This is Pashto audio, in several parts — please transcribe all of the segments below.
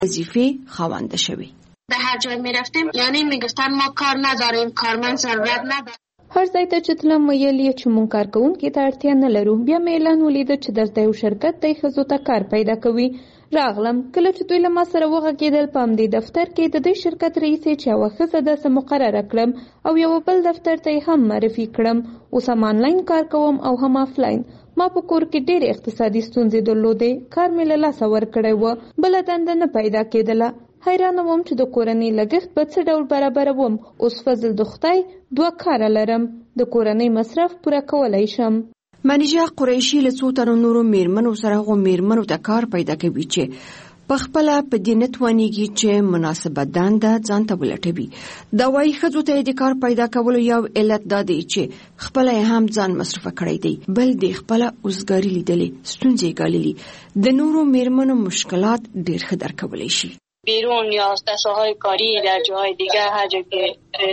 وظیفه خوانده شوی. به هر جای میرفتیم یعنی میگفتن ما کار نداریم، کارمند ضرورت نداره. هر ځای ته چې تلم ویل یې چې مونږ کارکوونکي ته اړتیا نه لرو. بیا مې اعلان ولیده چې دلته یو شرکت دی ښځو ته کار پیدا کوي. راغلم. کله چې دوی له ما سره وغږېدل په همدې دفتر کې د دې شرکت رئیسې چې یوه ښځه داسې مقرره کړم او یو بل دفتر ته یې هم معرفي کړم. اوس هم آنلاین کار کوم او هم آفلاین. ما په کور کې ډېرې اقتصادي ستونزې درلودې. کار مې له لاسه ورکړی و. بله دنده نه پیدا کېدله. حیرانه وم چې د کورنۍ لګښت به څه ډول برابروم. اوس فضل د خدای 2 کاره لرم. د کورنۍ مصرف پوره کولی شم. منیژه قریشي له څو تنو نورو میرمنو سره هغو میرمنو ته کار پیدا کوي چې پخپله په دې نه توانېږي چې مناسبه دنده ځان ته ولټوي. دا وایي ښځو ته د کار پیدا کولو یو علت دا دی چې خپله یې هم ځان مصرفه کړی دی، بل د خپله اوزګاري لیدلې، ستونزې یې ګاللي. د نورو میرمنو مشکلات ډېر ښه درک کولی شي. بیرون یا ساحه‌های کاری در جاهای دیگه هر جا که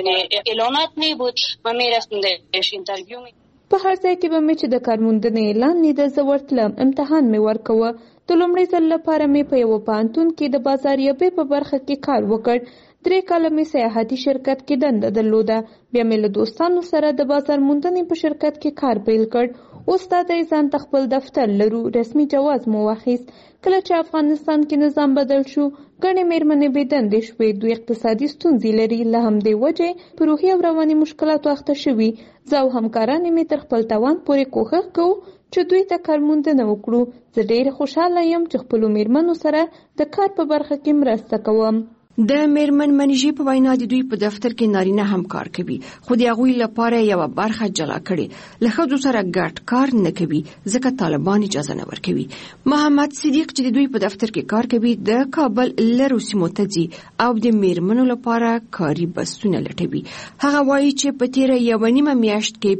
اعلانات نبود ما میرفتیم درش اینترویو په هر ځای کې به مې چې د کارموندنې اعلان لیده زه ورتلم. امتحان مې ورکوه. د لومړي ځل لپاره مې په یوه پوهنتون کې د بازاریابۍ په برخه کې کار وکړ. 3 کاله مې سیاحتي شرکت کې دنده درلوده. بیا مې له دوستانو سره د بازار موندنې په شرکت کې کار پیل کړ. اوس دا دی ځان ته خپل دفتر لرو. رسمي جواز مو واخیست. کله چې افغانستان کې نظام بدل شو ګڼې میرمنې بې دندې شوې. دوی اقتصادي ستونزې لري. له همدې وجې په روحي او رواني مشکلاتو اخته شوي. زه او همکارانې مې تر خپل توان پورې کوښښ کوو چې دوی ته کارموندنه وکړو. زه ډېره خوشحاله یم چې خپلو میرمنو سره د کار په برخه کې مرسته کوم. د میرمن منیژې په وینا د دوی په دفتر کې نارینه هم کار کوي، خو د هغوی لپاره یوه برخه جلا کړي. له ښځو سره ګډ کار نه کوي ځکه طالبان اجازه نه ورکوي. محمد صدیق چې د دوی په دفتر کې کار کوي د کابل لرو سیمو ته ځي او د میرمنو لپاره کاري بسونه لټوي. هغه وایي چې په تیره 1.5 میاشت کې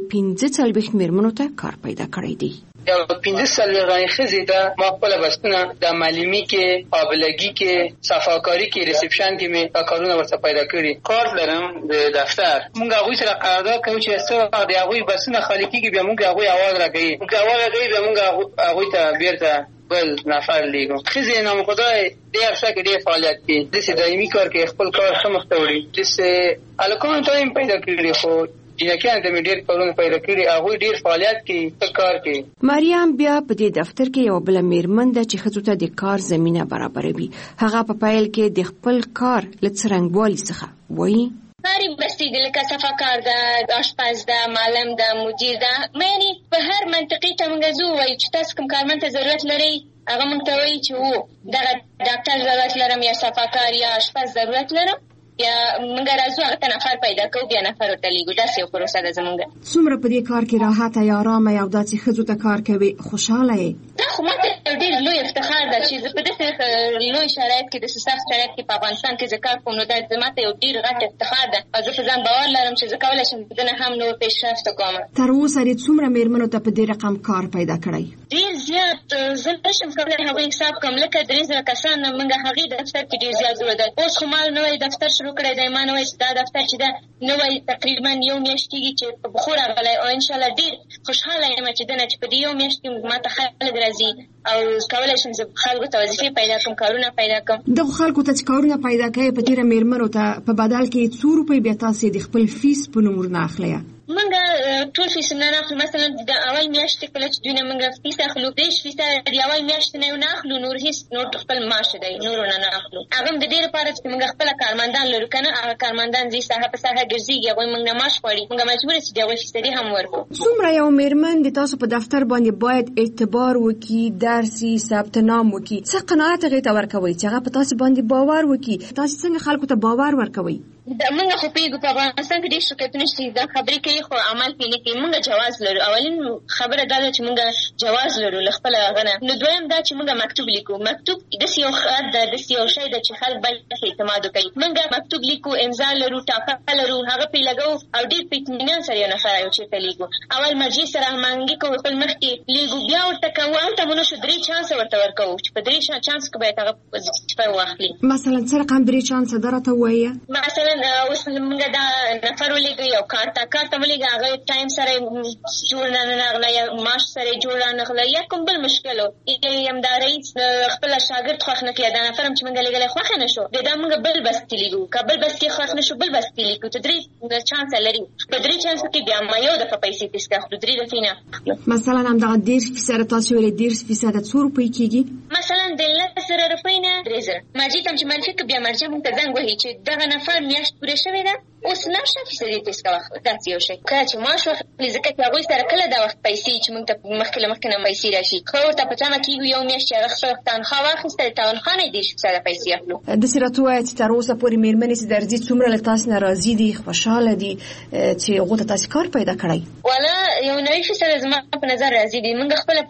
45 میرمنو ته کار پیدا کړی دی. یو 15 ښځې ته ما خپل بسونه د معلمي کې، قابلګي کې، صفاکاري کې، ریسپشن کې مې کارونه ورته پیدا کړي. کار لرم د دفتر. موږ هغوی سره قرارداد کوو چې څه د هغوی بسونه خالی کېږي بیا موږ هغوی اواز راکوي. موږ اواز راکوي بیا موږ هغوی ته بیرته بل نفر لیږو. ښځې نامخدای ډېر ښه کې ډېر فعالیت کوي. داسې دایمي کار کوي، خپل کار ښه مخته وړي. داسې هلکانو ته هم پیدا کړي خو جنکیانو ته مې ډېر کارونه پیدا کړي. هغوی ډېر فعالیت کوي، ښه کار کوي. مریم بیا په دې دفتر کې یوه بله میرمن ده چې ښځو ته د کار زمینه برابروي. هغه په پیل کې د خپل کار له څرنګوالي څخه وایي کاری بستی دی لکه صفاکار ده، آشپز ده، معلم ده، مدیر ده. یعنی په هر منطقې ته موږ ځو وایو چې تاسو کوم کارمند ته ضرورت لرئ، هغه موږ ته وایي چې دغه ډاکټر ضرورت لرم یا صفاکار یا آشپز ضرورت لرم. یا موږ راځو هغه ته نفر پیدا کوو، بیا نفر ورته لیږو. داسې یو پروسه ده زموږ. څومره په دې کار کې راحته یا ارامه یې او داسې ښځو ته کار کوي خوشحاله یې؟ دا خو ما ته یو ډېر لوی افتخار ده چې زه په داسې لوی شرایط کې، داسې سخت شرایط کې په افغانستان کې زه کار کوم. نو دا زما ته یو ډېر غټ افتخار ده او زه په ځان باور لرم چې زه کولی شم دنه هم نور پیشرفت وکړم. تر اوسه دې څومره میرمنو ته په دې رقم کار پیدا کړی؟ ډېر زیات. زه نشم کولی هغوی حساب کړم. لکه 3,000 کسان موږ هغې دفتر کې ډېر زیات ضرورت ده. اوس خو ما نوی دفتر شروع کړی دی. ما نوی دا دفتر چې ده نوی تقریبا 1 میاشت کېږي چې په بخور راغلی او انشاءالله ډېر خوشحاله یم چې دنه چې په دې 1 میاشت کې ما ته خلک راځي او کولی شم زه خلکو ته وظیفې پیدا کړم، کارونه پیدا کړم. دغو خلکو ته چې کارونه پیدا کوي په تېره میرمنو ته په بدل کې 2 روپۍ بیا تاسې د خپل فیس په نوم ورنه اخلی؟ موږ ټول فیس نه اخلو. مثلا د اول میاشتې کله چې دوی نه موږ فیس اخلو 10 فیصد د اول میاشتې نه نه اخلو. نور هیڅ نور خپل معاش دی نور نه اخلو. هغه د دې لپاره چې موږ خپل کارمندان لرو کنه. هغه کارمندان زی ساحه په ساحه ګرځي هغه موږ نه معاش غواړي. موږ مجبور یو چې د فیصدي هم ورکو. څومره یو میرمن د تاسو په دفتر باندې باید اعتبار وکړي، درسي، ثبت نام وکړي؟ څه قناعت هغې ته ورکوئ چې هغه په تاسو باندې باور وکړي؟ تاسو څنګه خلکو ته باور ورکوئ؟ موږ خو پوهېږو په افغانستان کې ډېر شرکتونه شته دا خبرې کوي خو عمل پرې نه کوي. موږ جواز لرو. اولین خبره دا ده چې موږ جواز لرو له خپله هغه نه. نو دویم دا چې موږ مکتوب لیکو. مکتوب داسې یو خط ده، داسې یو شی ده چې خلک باید اعتماد وکړي. موږ مکتوب لیکو، امضا لرو، ټاپه لرو، هغه پرې لګوو او ډېر په اطمینان سره یو نفر یو چېرته لیکو. اول مرجع سره هماهنګي کوو، خپل مخکې لیکو، بیا ورته کوو. هلته مو نه شو 3 چانسه ورته ورکوو چې په 3 چانس کې باید هغه وظیفه واخلي. مثلا څه رقم 3 چانسه ده راته ووایه؟ مثلا اوس موږ دا نفر ولېږه یو کار ته ولېږه هغه ټایم سره جوړ نه راغلی یا معاش سره جوړ نه راغلی یا کوم بل مشکل و همدا رئیس خپل شاګرد خوښ نه کړي دا نفر هم چې موږ لېږلی خوښ نه شو دا موږ بل بستې لېږو که بل بستې خوښ نه شو بل بستې لېږو ته 3 چانس لري په 3 چانس کې بیا ما یو دفعه پیسې تېسته اخلو 3 دفعې نه مثلا همدغه 10% تاسو ویلې 10% څو روپۍ کېږي مثلا د 10,000 روپۍ نه 3,000 ماجي ته چې منفي که بیا مرجع موږ ته زنګ وهي چې دغه نفر میاشت پوره شوې ده اوس 9% تېسته واخله داسې یو شی کله چې معاش واخلي ځکه چې هغوی سره کله دا وخت پیسې چې موږ ته مخکې له مخکې نه پیسې راشي خو ورته په تمه کېږو یو میاشت چې هغه خپله تنخوا واخیسته د تنخوا نه یې 10% پیسې اخلو داسې راته ووایه چې تر اوسه پورې مېرمنې چې درځي څومره له تاسو نه راضي دي خوشحاله دي چې هغو ته تاسې کار پیدا کړی والا یو 90% زما په نظر راضي دي موږ خپله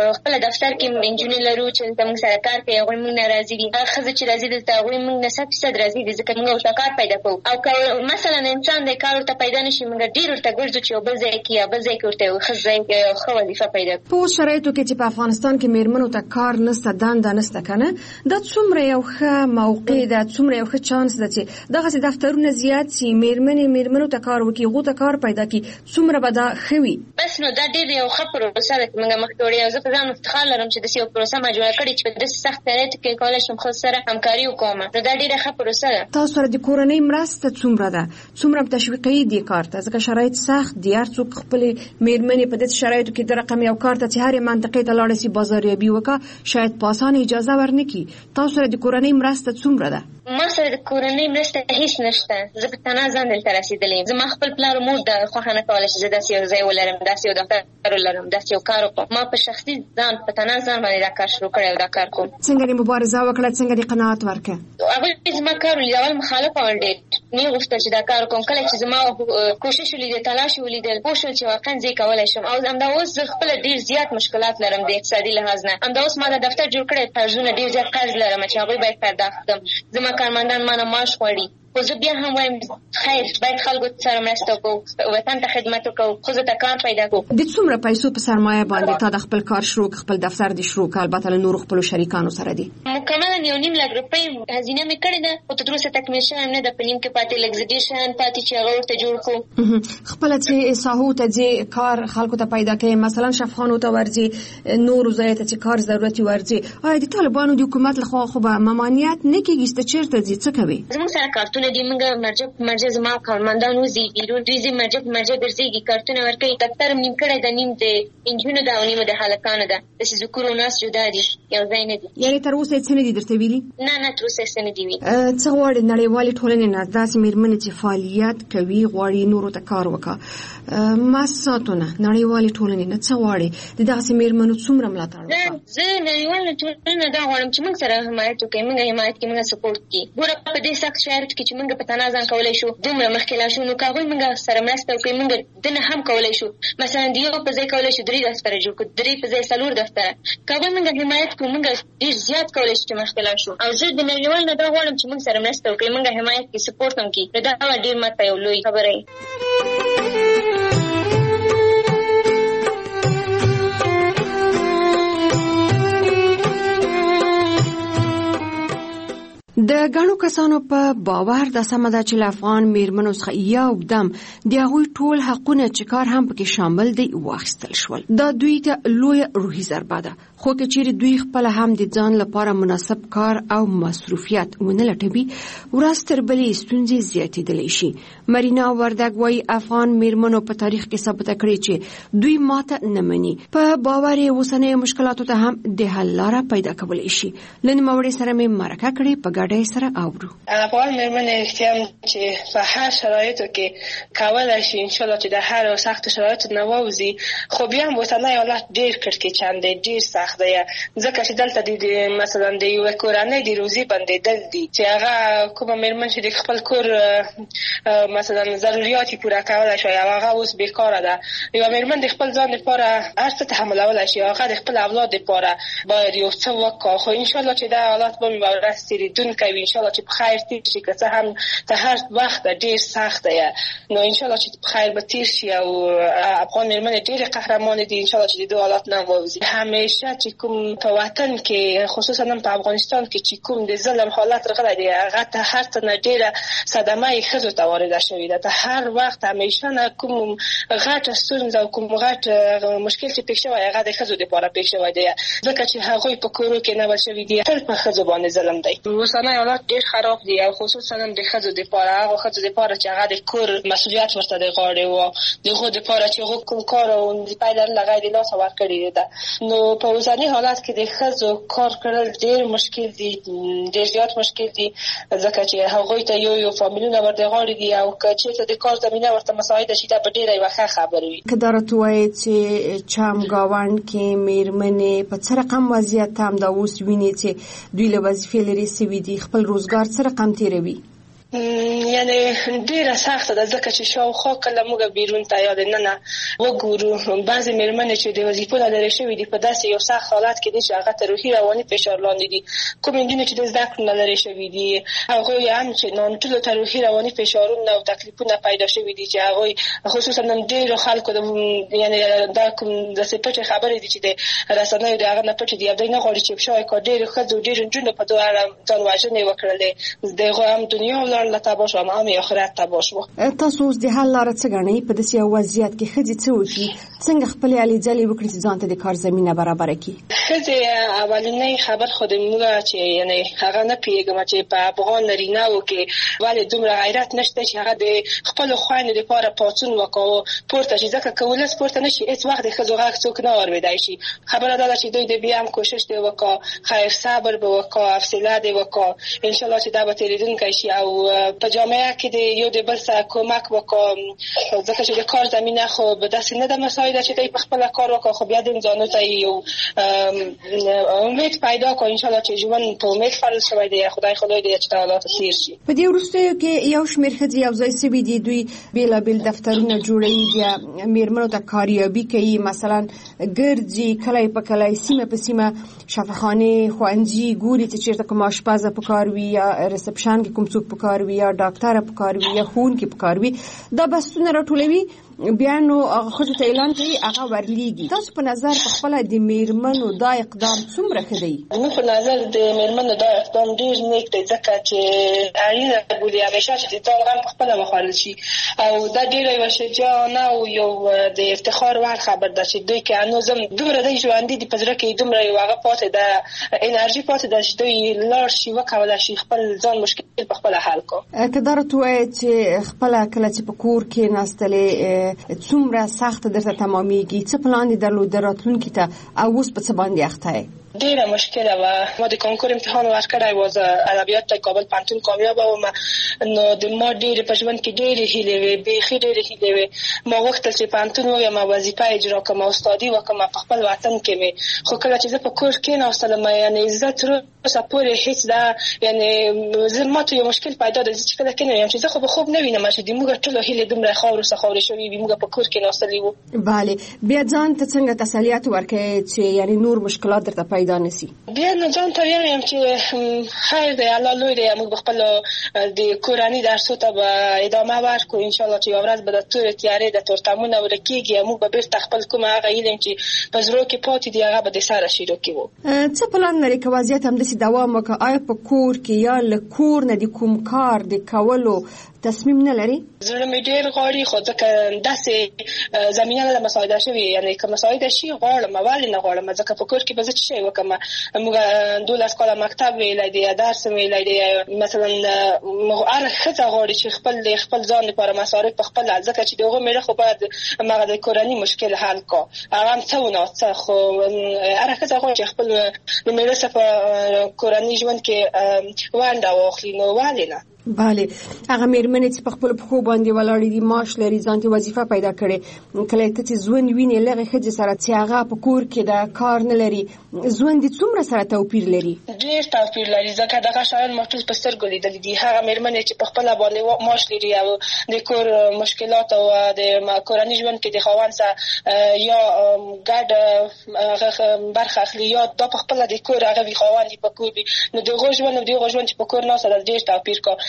دفتر کې نجونې لرو چې دلته موږ سره کار کوي هغوی موږ نه راضي دي هغه ښځه چې راضي دلته هغوی موږ نه 100% راضي دي ځکه موږ ورته کار پیدا کوو او که مثلا انسان د کار ورته پیدا نشي موږ ډېر ورته ګرځو چې یو بل ځای کې یا بل ځای کې ورته یو ښه ځای یو ښه وظیفه پیدا کړو په شرایطو کې چې په افغانستان کې مېرمنو ته کار نشته دنده نشته که نه دا څومره یو ښه موقع ده څومره یو ښه چانس ده چې دغسې دفترونه زیات شي مېرمنو ته کار وکړي هغو ته کار پیدا کړي څومره به دا ښه وي بس نو دا ډېر یو ښه پروسه ده چې موږ مخکې وړې او زه په ځان افتخار لرم چې داسې یو پروسه ما جوړه کړې چې په داسې سخت شرایطو کې کولی شم خپل سره همکاري وکړم نو دا ډېره ښه پروسه ده تاسو سره د کورنۍ مرسته څومره ده څومره تشویقي دي کار ته ځکه شرایط سخت دي هر څوک خپلې مېرمنې په داسې شرایطو کې د رقم یو کار ته چې هرې منطقې ته لاړه شي بازاریابي وکړه شاید په اسانه اجازه ورنه کړي تاسو سره د کورنۍ مرسته څومره ده ما سره د کورنۍ مرسته هیڅ نشته زه په تنها ځان دلته رسېدلی یم زما خپل پلار او مور د خوښه نه کوله چې زه داسې یو ځای ولرم داسې یو دفتر ولرم داسې یو کار وکړم ما په شخصي ځان په تنها ځان باندې دا کار شروع کړی او دا کار کوم څنګه دې مبارزه وکړه څنګه دې قناعت ورکړه هغوی زما کار ولید اول مخالفه ول ډېر نه یې غوښتل چې دا کار وکړم کله چې زما کوشش ولیدل تلاش ولیدل پوه شول چې واقعا زه یې کولی شم او همدا اوس زه خپله ډېر زیات مشکلات لرم د اقتصادي لحاظ نه همدا اوس ما د دفتر جوړ کړی قرضونه ډېر زیات قرض لرم چې هغوی باید پرداخت کړم زما کارمندان ما نه معاش غواړي خو زه بیا هم وایم خیر باید خلکو سره مرسته وکړو وطن ته خدمت وکړو ښځو ته کار پیدا کړو د څومره پیسو په سرمایه باندې تا د خپل کار شروع خپل دفتر دې شروع کړ البته له نورو خپلو شریکانو سره دي مکملا 1.5 لک روپۍ هزینه مې کړې ده خو تر اوسه تکمیل شوی نه ده په نیم کې پاتې لږ زه ډېر شیان پاتې چې هغه ورته جوړ کړو خپله چې ساحو ته ځې کار خلکو ته پیدا کوې مثلا شفخانو ته ورځې نورو ځایو ته چې کار ضرورت ورځې آیا د طالبانو د حکومت لخوا خو به ممانعت نه کېږي چې چېرته ځې څه کوې زموږ سره کارتونه دي موږ مرجع زما کارمندان وځي بیرون دوی ځي مرجع ګرځېږي کارتونه ورکوي دفتر نیم کړی ده نیم د نجونو ده او نیم د هلکانو ده داسې ذکور او ناس جدا دي یو ځای نه دي یعنې تر اوسه یې څه نه دي درته ویلي نه تر اوسه یې څه نه دي ویلي څه غواړې نړیوالې ټولنې نه داسې مېرمنې چې فعالیت کوي غواړي نورو ته کار وکړه مؤسساتو نه نړیوالې ټولنې نه څه غواړې د دغسې مېرمنو څومره ملاتړ وکړه زه نړیوالې ټولنې نه دا غواړم چې موږ سره حمایت وکړي موږ حمایت کړي موږ سپورټ کړي ګوره په دې سخت شرایطو کې چې موږ په تنها ځان کولی شو دومره مخکې لاړ شو نو که هغوی موږ سره مرسته وکړي موږ دنه هم کولی شو مثلا د یو په ځای کولی شو 3 دفتره جوړ کړو 3 په ځای 4 دفتره که هغوی موږ حمایت کړو موږ ډېر زیات کولی شو چې مخکې لاړ شو او زه د نړیوال نه دا غواړم چې موږ سره مرسته وکړي موږ حمایت کړي سپورټ هم کړي نو دا ډېر ماته یو لوی خبره وي د ګڼو کسانو په باور د سمه ده چې له افغان مېرمنو څخه یو دم د هغوی ټول حقونه چې کار هم پکې شامل دی واخیستل شول دا دوی ته لویه روحي ضربه ده خو که چیرې دوی خپله هم د ځان لپاره مناسب کار او مصروفیت ونه لټوي ورځ تر بلې ستونزې زیاتېدلی شي مرینا وردګ وایي افغان مېرمنو په تاریخ کې ثابته کړې چې دوی ماته نه مني په باور یې اوسنیو مشکلاتو ته هم د حل لاره پیدا کولی شي له نوموړې سره مې مرکه کړې په ګډه سره اورو افغان مېرمنې رښتیا چې په هر شرایطو کې کولی شي انشاءالله چې د هر سختو شرایطو نه ووځي خو بیا هم اوسنی حالت ډېر کړکېچن دی ډېر سخت دی ځکه چې دلته د مثلا د یوې کورنۍ د روزي بندېدل دي چې هغه کومه مېرمن چې د خپل کور مثلا ضروريات یې پوره کولی شي او هغه اوس بېکاره ده یوه مېرمن د خپل ځان لپاره هر څه تحملولی شي هغه د خپل اولاد لپاره باید یو څه وکړي خو انشاءالله چې دا حالات به مې به ورځ تېرېدونکی وي انشاءالله چې په خیر تیر شي که څه هم ته هر وخت ډېر سخت دی نو انشاءالله چې په خیر به تیر شي او افغان مېرمنې ډېرې قهرمانې دي انشاءالله چې د دې حالات نه ووځي همیشه چې کوم په وطن کې خصوصا په افغانستان کې چې کوم د ظلم حالت راغلی دی هغه ته هر څه نه ډیره صدمه یې ښځو ته وارده شوې ده. ته هر وخت همیشه نه کوم غټ ستونزه او کوم غټ مشکل چې پیښ شوی هغه د ښځو لپاره پیښ شوی دی ځکه چې هغوی په کورو کې نه شوي دي تل په ښځو باندې ظلم دی. اوسنی حالات ډیر خراب دي او خصوصا د ښځو لپاره هغه ښځو لپاره چې هغه د کور مسؤلیت ورته د غاړې و دغه لپاره چې هغه کوم کار او د پیدا لغړې لاس ورکړي ده. نو په اوسنی حالات کې د ښځو کار کول ډیر مشکل دي ډیر زیات مشکل دي ځکه چې هغوی ته یو فامیلونه ورته غاړې دي او چې د کار زمينه ورته مساعده شي دا ډیره یو ښه خبره وي. کدارت وایي چې چمګاوند کې میرمنې په څه رقم وضعیت هم دا اوس ویني چې دوی له وظیفې لري سوي دي خپل روزګار څه رقم تیروي. یعنی ډیره سخته ده ځکه چې شاوخوا کله موږ بیرون ته یا نه وګورو بعضې میرمنې چې د وظیفو نه لرې شوي دي په داسې یو سخت حالت کې دي چې هغه ته روحي رواني فشار لاندې دي. کومې نجونې چې د زده کړو نه لرې شوي دي هغوی هم چې نانټولو ته روحي رواني فشارونه او تکلیفونه پیدا شوي دي چې هغوی خصوصا ډېرو خلکو یعنی دا کوم داسې پټې خبرې دي چې د رسنیو د هغه نه پټې دي او دوی نه غواړي چې شاید ډېرو ښځو ډېرو نجونو په دغه اړه ځان وژنې وکړلې د هغوی هم دنیا لته باشه او هم آخرت ته باشه. تاسو اوس د حل لاره څه ګڼئ په داسې وضعیت کې ښځې څه وکړي څنګه خپلې هلې ځلې وکړي چې ځان ته د کار زمینه برابره کړي؟ ښځې اولنی خبر خو د موږ چې یعنی هغه نه پوهېږم چې په افغان نارینه‌و کې ولې دومره غیرت نشته چې هغه د خپلو خویندو لپاره پاڅون وکړو پورته شي ځکه که ولس پورته نه شي هېڅ وخت د ښځو غږ څوک نه اورېدی شي. خبره دا ده چې دوی د بیا هم کوشش دې وکړه خیر صبر به وکړه حوصله دې وکړه انشاءالله چې دا به تېرېدونکی شي او په جامعه کې د یو د بل سره کومک وکړو ځکه چې د کار زمینه خو به داسې نه ده مساعده چې دوی په خپله کار وکړو خو بیا د ځانو ته یو امید پیدا کړو انشاءالله چې ژوند په امید فرض شوی دی خدای دې چې حالات تیر شي. په دې وروستیو کې یو شمېر ښځې یو ځای سوي دي دوی بېلابېل دفترونه جوړوي بیا میرمنو ته کاریابي کوي مثلا ګرځي کلی په کلی سیمه په سیمه شفاخانې ښوونځي ګوري چې چېرته کوم اشپزه په کار وي یا ریسپشن کې کوم څوک په کار وي یا ډاکټره په کار وي یا ښوونکي په کار وي دا بحثونه راټولوي بیا نو ښځو ته اعلان کوي هغه ورلیږي. تاسو په نظر په خپله د میرمنو دا اقدام څومره ښه دی؟ زموږ په نظر د میرمنو دا اقدام ډېر نیک دی ځکه چې اړینه بولي همیشه چې د ځان غم په خپله وخوړل شي او دا ډېره یوه شجاعانه او یو د افتخار وړ خبر ده چې دوی که هنوز هم دومره دوی ژوندي دي په زړه کې دومره یو هغه پاتې ده انرژي پاتې ده چې دوی لاړ شي وکولی شي خپل ځان مشکل په خپله حل کړو. که دا راته ووایې چې خپله کله چې په کور کېناستلې څومره سخت درته تمامیږي څه پلان دې درلود راتلونکي ته او اوس په څه باندې اخته یې؟ ډیره مشکله وه. ما د کانکور امتحان ورکړی و ادبیات ته کابل پوهنتون کامیابه وم نو د ما ډېرې په ژوند کې ډېرې هیلې وې بیخي ډېرې هیلې وې. ما غوښتل چې پوهنتون ووایم وظیفه اجرا کړم استادي وکړم په خپل وطن کې مې خو کله چې زه په کور کېناستلم یعنې زه تر اوسه پورې هېڅ دا یعنې ما ته یو مشکل پیدا ده چې کله کېنویم چې زه خو به خوب نه وینم چې د موږ ټولو هیلې دومره خاورو څخه خاورې شوې وي موږ په کور کېناستلي وو. بله بیا ځان ته څنګه تسلیت ورکوې چې یعنې نور مشکلات درته پیدا نشي؟ بیا نو ځان ته وایم چې خیر دی الله لوی دی موږ به خپل د کورني درسو ته به ادامه ورکړو انشاءالله چې یوه ورځ به د تورې تیارې د تورتمونه ورکېږي موږ به بېرته خپل کوم هغه علم چې په زړو کې پاتې دي هغه به د سره شروع کړو. څه پلان لرې که وضعیت همداسې دوام وکړي آیا په کور کې یا له کور نه د کوم کار د کولو تصمیم نه لري؟ زړه مې ډېر غواړي خو ځکه داسې زمینه نه ده مساعده شوې یعنې که مساعده شي غواړم ولې نه غواړم ځکه په کور کې به زه څه شی وکړم موږ 12 کاله مکتب ویلی دی درس ویلی دی مثلا هره ښځه غواړي چې خپل ځان لپاره مصارف په خپله ځکه چې د هغو میړه خو باید همغه د کورني مشکل حل کړو هغه هم څه و ناڅه خو هره ښځه غواړي چې خپل د میړه سره په کورني ژوند کې ونډه واخلي نو ولې نه؟ بله هغه میرمنې چې په خپلو پښو باندې ولاړې دي معاش لري ځان ته وظیفه پیدا کړې کله ته چې ژوند وینې له هغې ښځې سره چې هغه په کور کې د کار نه لري ژوند یې څومره سره توپیر لري؟ ډېر توپیر لري ځکه دغه شیان ما ټول په سترګو لیدلي دي هغه میرمنې چې په خپله باندې معاش لري او د کور مشکلات او د کورني ژوند کې د خاوند سره یا ګډ برخه اخلي یا دا په خپله د کور هغه وي خاوند یې په کور وي نو د هغو ژوند او د هغو ژوند چې په کور ناسته ده ډېر توپیر کړه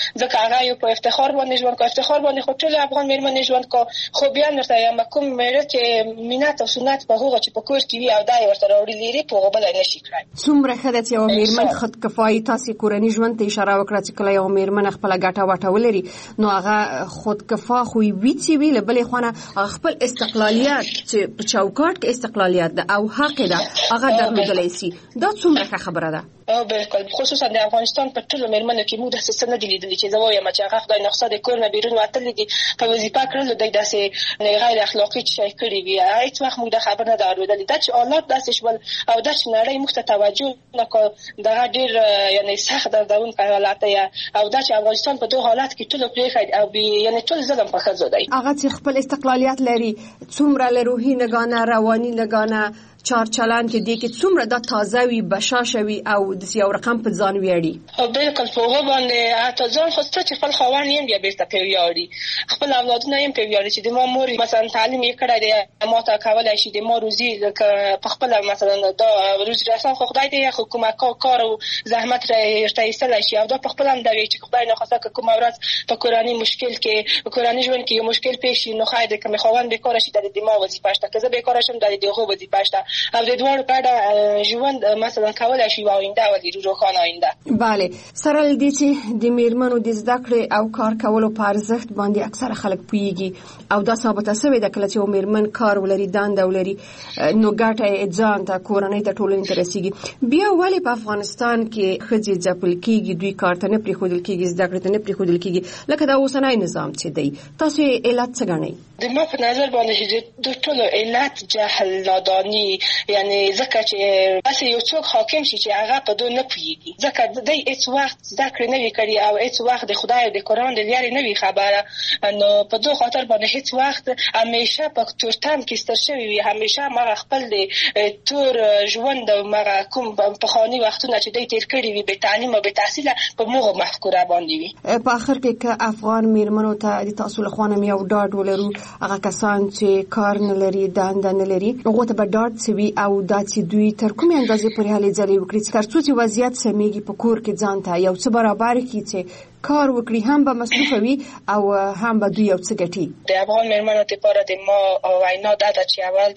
ځکه هغه یو په افتخار باندې ژوند کو. افتخار باندې خو ټول افغان میرمنې ژوند کو، خو بیا ورته یم کوم مېړه چې مینات او سنت په هغه چې په کور کې وي او دای ورته راوړي لري په هغه بل نه شي کړای. څومره ښه ده چې یو میرمن خودکفایي تاسو کورنۍ ژوند ته اشاره وکړه چې کله یو میرمن خپل ګټه واټه ولري نو هغه خودکفا خو وي چې وی له بلې خونه خپل استقلالیت چې په چوکاټ کې استقلالیت ده او حق ده هغه درلودلی شي. دا څومره ښه خبره ده. بالکل، خصوصا د افغانستان په ټولو میرمنو کې موږ داسې څه نه دي لیدلي چې زه وایم چې هغه خدای نخسته د کور نه بیرون وتلي دي په وظیفه کړلو دوی داسې غیر اخلاقي شی کړي وي. هیڅ وخت موږ د خبر نه درلودلي دا چې حالات داسې شول او دا چې نړۍ موږ ته توجه نکړه دا ډېر یعنی سخت دردونکی حالت دی او دا چې افغانستان په دوه حالت کې ټول پرېښی او یعنی ټول ظلم په ښځو دی. هغه چې خپل استقلالیت لري څومره له روحي لګانه رواني لګانه چارچلان کې دی کې څومره د تازه وي بشاشه وي او د یو رقم په ځان ویاړي. بالکل په هغه باندې حتی ځان خو څه چې خپل خاوند یې بیا بیرته په ویاړي، خپل اولادونه یې په ویاړي چې د ما مور مثلا تعلیم یې کړی دی ما ته کولای شي د ما روزي په خپل مثلا دا روزي رسان خو خدای دې خو کومه کار او زحمت راته ایستلی شي او دا په خپل هم دی چې خدای نه خواسته که کومه ورځ په کورنۍ مشکل کې په کورنۍ ژوند کې یو مشکل پیښ شي نو خیر دې کوم خاوند بیکاره شي د ما وظیفه شته که زه بیکاره شم د دغه وظیفه شته او د دوه په اړه ژوند مثلا کولای شي آینده ولري روښانه آینده. bale سره لدی چې د میرمنو د زده کړې او کار کولو په ارزښت باندې اکثره خلک پوهیږي او دا ثابته شوې ده کله چې میرمن کار ولري دنده ولري نو ګټه ځان ته کورنۍ ته ټولنې ته رسیږي. بیا ولې په افغانستان کې ښځې ځپل کیږي دوی کار ته نه پریښودل کیږي زده کړې ته نه پریښودل کیږي لکه دا اوسنی نظام چې دی تاسو علت څه ګڼئ؟ د ما په نظر باندې چې د ټولو علت جهل نادانی یعنی ځکه چې بس یو څوک حاکم شي چې هغه په دوی نه پوهیږي ځکه د هیڅ وخت زده کړې نه وي کړې او هیڅ وخت د خدای او د قرآن د لارې نه وي خبره نو په دوی خاطر باندې هیڅ وخت همیشه په تورتم کې ستر شوي وي همیشه مغه خپل د تور ژوند او مغه کوم پخواني وختونه چې دوی تیر کړي وي به تعلیم او به تحصیل په موږ مفکوره باندې وي. په اخر کې که افغان میرمنو ته د تاسو له خوا نه یو ډاډ ولرو هغه کسان چې کار نه لري دنده نه لري هغه ته به ډاډ سوي او دا چې دوی تر کومې اندازې پورې هلې ځلې وکړي تر څو چې وضعیت سمېږي په کور کې ځان ته یو څه برابر کړي چې کار وکړي هم به مصروف وي او هم به دوی یو څه ګټي. د افغان میرمنو لپاره د ما وینا دا ده چې اول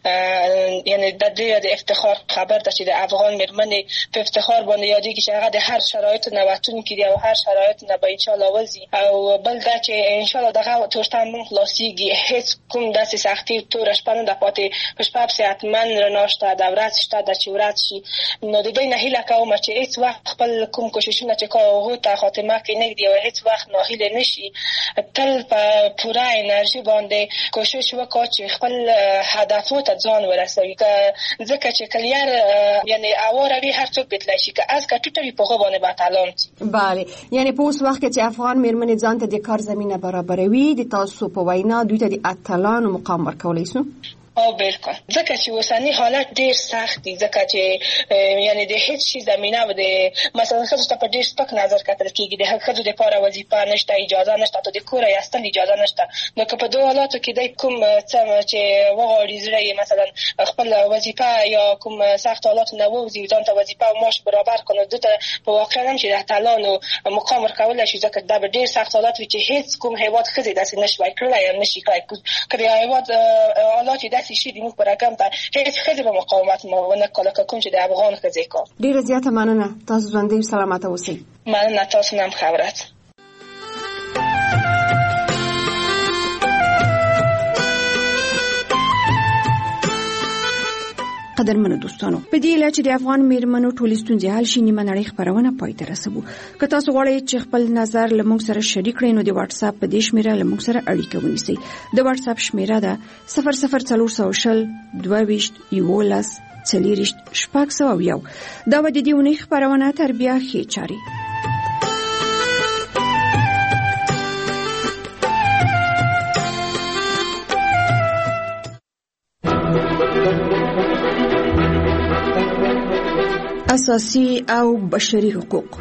یعنی د دې د افتخار خبر ده چې د افغان میرمنې په افتخار باندې یادېږي چې هغه د هر شرایط نه وتونکي دي او هر شرایط نه به ان شاء الله وځي او بل دا چې ان شاء الله دغه تورتم خلاصيږي هیڅ کوم داسې سختي تور شپه نه پاتې په شپه صحتمن رڼاشته د ورځ شته د چې ورځ شي نو د دې نه هیله کوم چې هیڅ وخت خپل کوم کوششونه چې کوو ته خاتمه کې نه دی او هیڅ وخت ناهیله نشي تل په پوره انرژي باندې کوشش وکړي چې خپل هدفو ته ځان ورسوي ځکه چې کلیار یعنی اوروي هر څوک بتلای شي که از کټوټري په غو باندې باتالون. bale یعنی په اوس وخت کې چې افغان میرمنې ځان ته د کار زمينه برابروي د تاسو په وینا دوی ته د اتلانو مقام ورکولای شي؟ او بالکل ځکه چې اوسنی حالت ډیر سخت دی ځکه چې یعنی د هیڅ شي زمينه و د مثلا خصوصا په ډیر سپک نظر کتل کېږي د خځو لپاره وظیفه نشته اجازه نشته ته د کور ایستل اجازه نشته نو که په دوه حالاتو کې د کوم څه چې وغواړي زړه مثلا خپل وظیفه یا کوم سخت حالات نه ووزي ځان ته وظیفه او معاش برابر کنه دته په واقع هم چې د اتلانو مقام ورکول شي ځکه دا به ډیر سخت حالات وي چې هیڅ کوم هیواد خځې داسې نشوي کړلای یا نشي کړای کړي هیواد حالات شي د موږ پر رقم ته هیڅ خځې په مقاومت نه کوله کوم چې د افغان خځې کو. ډیره زیاته مننه تاسو ژوندۍ سلامت اوسئ. مننه تاسو نام خبرت. قدرمنو دوستانو په دې لاره چې د افغان میرمنو ټولې ستونزې حل شي نیمه نړۍ خبرونه پای ته رسوو. که تاسو غواړئ چې خپل نظر له موږ سره شریک کړئ نو د واتس اپ په دې شمیره له موږ سره اړیکه ونیسئ. د واتس اپ شمیره ده 00400 22 11 4 دا و د دې ونې خبرونه تر بیا ښې چاري. اساسي او بشري حقوق.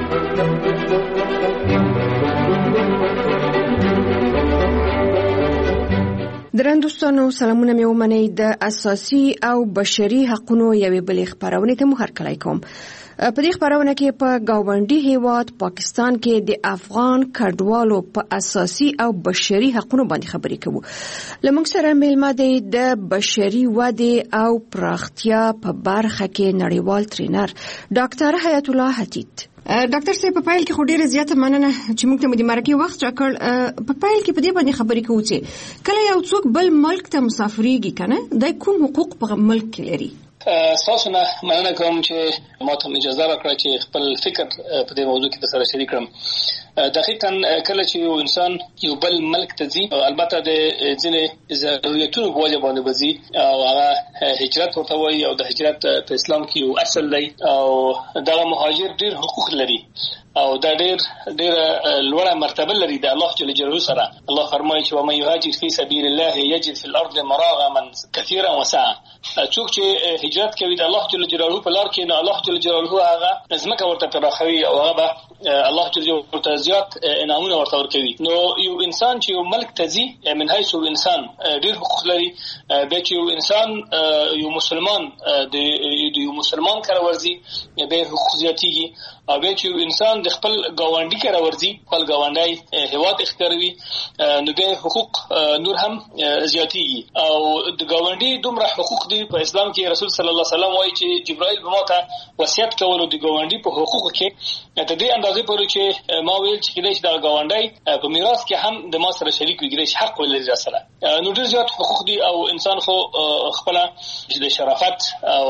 درنو دوستانو سلامونه مې ومنئ د اساسي او بشري حقوقو یوې بلې خبرونه ته مو هرکلی کوم. په دې خبرونه کې په گاونډي هیواد پاکستان کې د افغان کډوالو په اساسي او بشري حقوقو باندې خبرې کوو. لمونږ سره میلمه دی د بشري ودې او پراختیا په برخه کې نړیوال ټرینر ډاکټر حیات الله حتیت. ډاکټر صاحب په پایل کې خو ډیره زیاته مننه چې موږ ته د مرکې وخت راکړ. په پایل کې په دې باندې خبرې کوو چې کله یو څوک بل ملک ته مسافرېږي کنه د کوم حقوق په ملک کې لري. تاسو نه مننه کوم چې ماته اجازه راکړه چې خپل فکر په دې موضوع کې سره شریک کړم. دقیقاً کله چې یو انسان یو بل ملک ته ځي البته د ځینې ضرورتونو په وجه باندې وځي او هغه هجرت ورته وایي او د هجرت په اسلام کې یو اصل دی او دا مهاجر ډیر حقوق لري او دا ډیر لوړه مرتبه لري د الله جل جلاله سره. الله فرمایي چې ومن يهاجر في سبيل الله يجد في الارض مراغما كثيرا وسعا. څوک چې هجرت کوي د الله جل جلاله په لار کې نه الله جل جلاله هغه ځمکه ورته پراخوي او هغه الله جل جلاله ته زیات انعامونه ورته ورکوي. نو یو انسان چې یو ملک ته ځي من حيث انسان ډیر حقوق لري. به چې یو انسان یو مسلمان د یو مسلمان کار ورځي به حقوق زیاتېږي او به چې انسان د خپل گاونډي کار ورځي خپل گاونډي هیواد اختیاروي نو به حقوق نور هم زیاتېږي او د گاونډي دومره حقوق دي په اسلام کې. رسول صلی الله علیه وسلم وایي چې جبرائیل به ماته وصیت کولو د گاونډي په حقوق کې ته دې اندازې پورې چې ما ویل چې کله چې د گاونډي په میراث کې هم د ما سره شریک وي چې حق ولري سره نو ډیر زیات حقوق دي او انسان خو خپل د شرافت او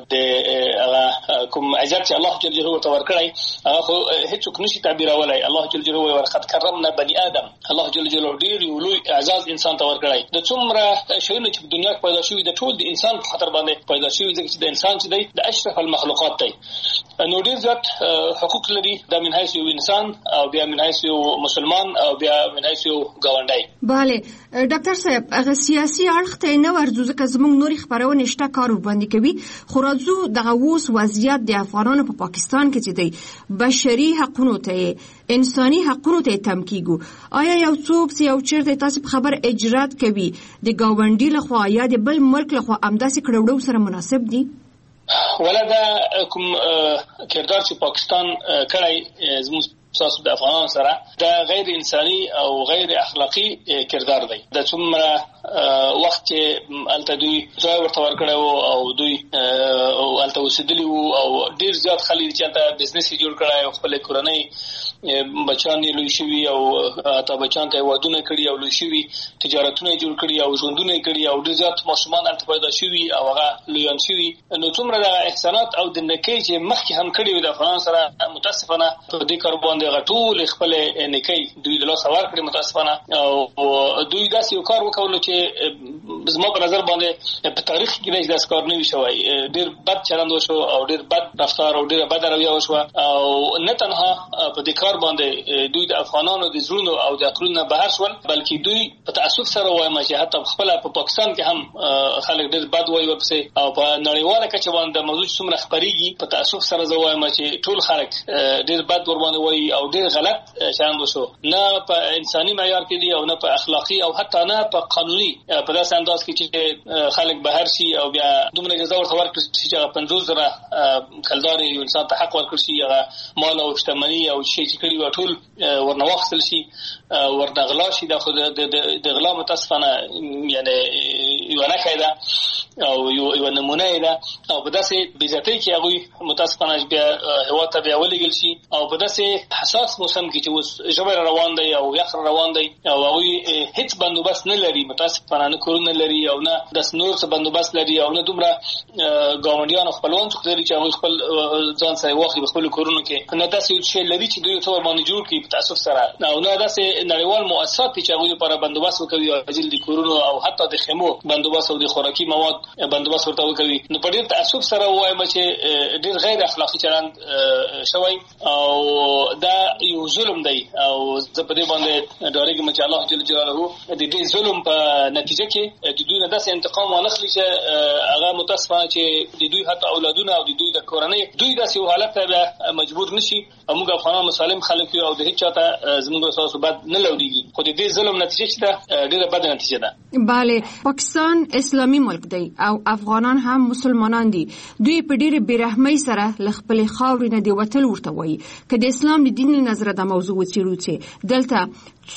د کوم عزت چې الله جل جلاله ته ورکړي هغه خو هیڅوک نشي تعبیرولای. الله جل جلاله ورقد کرمنا بني ادم. الله جل جلاله ډیر لوی اعزاز انسان ته ورکړي. د څومره شیونه چې په دنیا کې پیدا شوي د ټول د انسان په خاطر باندې پیدا شوي ځکه چې د انسان چې دی د اشرف المخلوقات دی نو ډیر زیات حقوق لري د من حیث یو انسان او بیا من حیث یو مسلمان او بیا من حیث یو گاونډی. bale ډاکټر صاحب هغه سیاسي اړخ ته نه ورځو ځکه زموږ نوري خبرونه شته کار باندې کوي خو راځو د اوس وضعیت د افغانانو په پاکستان کې چې دی بشري حقوقو ته انساني حقوقو ته تم کیږي. آیا یو څوک یو چیرته تاسو په خبر اجرات کوي د گاونډي لخوا یا د بل ملک لخوا امداسي کړوړو سره مناسب دي؟ ولدا کوم کردار چې پاکستان کړای زموږ تاسو د افغانانو سره دا غیر انساني او غیر اخلاقی کردار دی. د څومره وخت چې الته دوی ځای ورته ورکړو او دوی الته وسیدلی او ډیر زیات خلک چې الته بزنس جوړ کړای او خپل کورنۍ بچان یې لوي شوي او تا بچان ته ودونه کړی او لوي شوي تجارتونه جوړ کړی او ژوندونه کړی او ډیر زیات ماشومان الته پیدا شوي او هغه لویان شوي. نو څومره د احسانات او د نکي چې مخکې هم کړی و د افغان سره متاسفانه په دې کار باندې غټول خپل نکي دوی د لاس ور کړی متاسفانه او دوی داسې یو کار وکول چې زما په نظر باندې په تاریخ کې داسې کار نه وی شوی. ډیر بد چلند وشو او ډیر بد رفتار او ډیر بد رویه وشو او نه تنها په دې کار باندې دوی د افغانانو د زړونو او د عقلونو بهر شول بلکې دوی په تاسف سره وایم چې حتی خپل په پاکستان کې هم خلک ډیر بد وایي ورپسې او په نړیواله کچه باندې موضوع څومره خبريږي په تاسف سره زه وایم چې ټول خلک ډیر بد ور باندې وایي او ډیر غلط چلند وشو نه په انساني معیار کې دی او نه په اخلاقی او حتی نه په قانوني په داسې انداز کې چې خلک بهر شي او بیا دومره جزا ورته ورکړي چې 50,000 کلدار یو انسان ته حق ورکړي شي هغه مال او شتمنۍ او شي چې کړي و ټول ورنواخل شي ورنغلا شي د غلا متاسفانه یعنی یو نه کیدا او یو نمونه ده او په داسې بیزتۍ کې هغه متاسفانه بیا هوا ته بیا ولګل شي او په داسې حساس موسم کې چې اوس جبر روان دی او یخ روان دی او هغه هیڅ بندوبست نه لري متاسفانه نه کورونه لري او نه د نور څه بندوبست لري او نه دومره ګاونډیانو خپلوان څخه لري چې هغه خپل ځان سره واخلي خپل کورونو کې نه داسې شی لري چې دوی ته باندې جوړ کړي په تاسف سره او نه داسې نړیوال مؤسسات چې هغه لپاره بندوبست وکوي او اجل دي کورونو او حتی د خیمو بندوبست او د خوراکي مواد بندوبست ورته وکوي. نو په ډېر تاسف سره وایم چې ډېر غیر اخلاقی چلند شوی او دا یو ظلم دی او زه په دې باندې ډارېږم چې الله جل جلاله د دې ظلم په نتیجه کې د دوی نه داسې انتقام ونخلي چې هغه متاسفانه چې د دوی حتی اولادونه او د دوی د کورنۍ دوی داسې یو حالت ته مجبور نشي موږ افغانان مسالم خلک یو او د هیڅ چاته زموږ تاسو بد نه لوريږي خو د دې ظلم نتیجه چې دا ډیره بد نتیجه ده. bale پاکستان اسلامي ملک دی او افغانان هم مسلمانان دي. دوی په ډیره بیرحمۍ سره لخپل خاورې نه دی وتل ورته وایي که د اسلام د دین نظر د موضوع وڅېړو چې دلته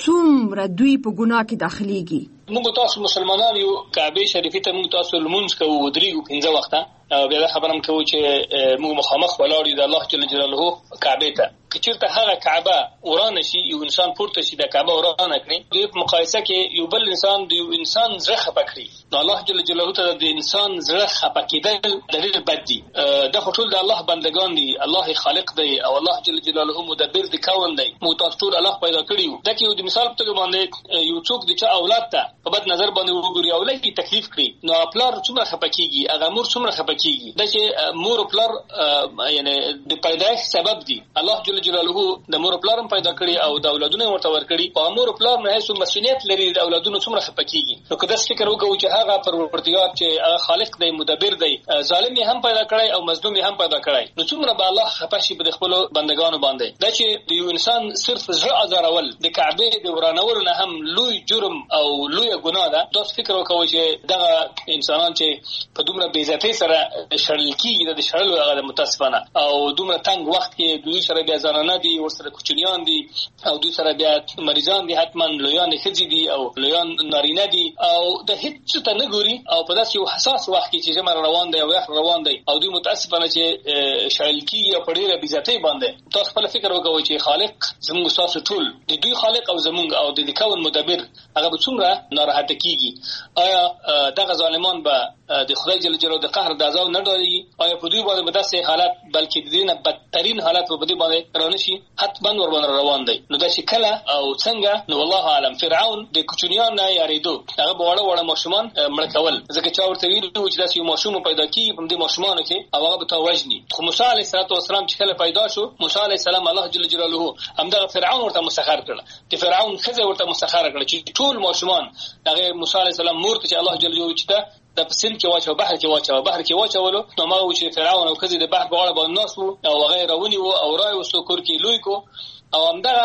څومره دوی په ګناه کې داخليږي. موږ تاسو مسلمانان یو کعبه شریفه ته موږ تاسو لمونځ کوو ودرېږو 15 وخته او بیا خبرم کوو چې موږ مخامخ ولاړ یو د الله جل جلاله کعبه ته که چیرته هغه کعبه ورانه شي یو انسان پورته شي د کعبه ورانه کړي د مقایسه کې یو بل انسان د یو انسان زړه خپه کړي نو الله جل جلاله ته د انسان زړه خپه کېدل دلیل بد دي. د ټول د الله بندگان دي الله خالق دی او الله جل جلاله مدبر د کون دی مو تاسو ټول الله پیدا کړیو دا کې د مثال په توګه باندې یو څوک د چا اولاد ته په بد نظر باندې وګوري او لکه تکلیف کړي نو خپلار څومره خپه کیږي هغه مور څومره خپه کیږي دا چې مور خپلار یعنی د پیدایښت سبب دي الله جل جلاله د مور خپلارم پیدا کړی او د اولادونو ورته ورکړي او مور خپلار نه هیڅ مسؤلیت لري د اولادونو څومره خپه کیږي نو کله فکر وکړو چې هغه پروردګار چې هغه خالق دی مدبر دی ظالم هم پیدا کړی او مظلوم هم پیدا کړی نو څومره به الله خپه شي په خپل بندگانو باندې دا چې د یو انسان صرف زړه ازارول د کعبه د ورانولو نه هم لوی جرم او لوی ګناه ده. تاسو فکر وکړئ چې دغه انسانان چې په دومره بې عزتۍ سره شړل کیږي د شړلو هغه متاسفانه او دومره تنگ وخت کې دوی سره بیا زنانه دي ورسره کوچنیان دي او دوی سره بیا مریضان دي حتما لویان ښځې دي او لویان نارینه دي او د هیڅ ته نه ګوري او په داسې یو حساس وخت کې چې جمع روان دی او یخ روان دی او دوی متاسفانه چې شړل کیږي او په ډیره بې عزتۍ باندې تاسو خپل فکر وکړئ چې خالق زموږ تاسو ټول د دوی خالق او زموږ او د کون مدبر هغه به څومره ناراحت کیږي آیا دغه ظالمان به د خدای جل جلاله د قهر د عذاب نه ډارېږي آیا په دوی باندې به داسې حالت بلکې د دې نه بدترین حالت به دوی باندې رانشي حتما ور باندې روان دی نو دا چې کله او څنګه نو والله عالم فرعون د کوچنیان نه یاریدو هغه وړه وړه ماشومان مړ کول ځکه چې ورته ویل چې داسې یو ماشوم پیدا کیږي په دې ماشومانو کې او هغه به توجني خو موسی علیه السلام چې کله پیدا شو موسی علیه السلام الله جل جلاله همدغه فرعون ورته مسخر کړ د فرعون خزه ورته مسخر کړ چې ټول ماشومان هغه موسی علیه السلام مور ته چې الله جل جلاله چې د پسند کې واچو بحر کې واچولو نو ما و چې فرعون او خزه د بحر په غاړه باندې ناس وو او غیر ونی وو او راي وسو کور کې لوی کو او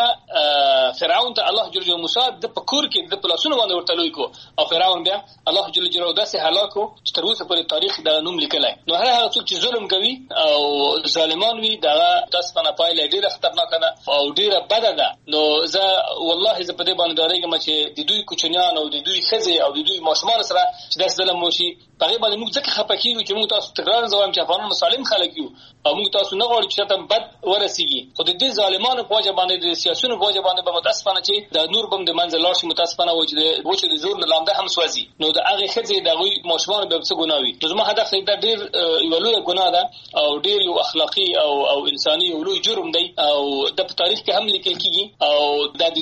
همدغه فرعون ته الله جل جلاله موسی د پکور کې د پلاسونو باندې ورته لوی کو او فرعون بیا الله جل جلاله داسې هلاکو چې تر اوسه پورې تاریخ دا نوم لیکلای نو هر هغه څوک چې ظلم کوي او ظالمان وي دا تاسو نه پایله ډیره خطرناک ده او ډیره بده ده نو زه والله زه په دې باندې ډارېږم چې د دوی کوچنیان او د دوی خزه او د دوی ماشومان سره چې داس ظلم وشي په هغه باندې موږ ځکه خپه کیږو چې موږ تاسو تکرار زوام چې افغانان مسالم خلک یو او موږ تاسو نه غواړو چې تاسو بد ورسیږي خو د دې ظالمانو په وجه باندې د سیاسيونو په وجه باندې به متاسفانه چې د نور بم د منځ لاړ شي متاسفانه وجه د زور نه لامده هم سوځي نو د هغه خځې د غوي ماشومان به څه ګناوي نو زما هدف دا ډیر یو لوی ګناه ده او ډیر یو اخلاقی او انساني یو لوی جرم دی او د تاریخ کې هم لیکل کیږي او د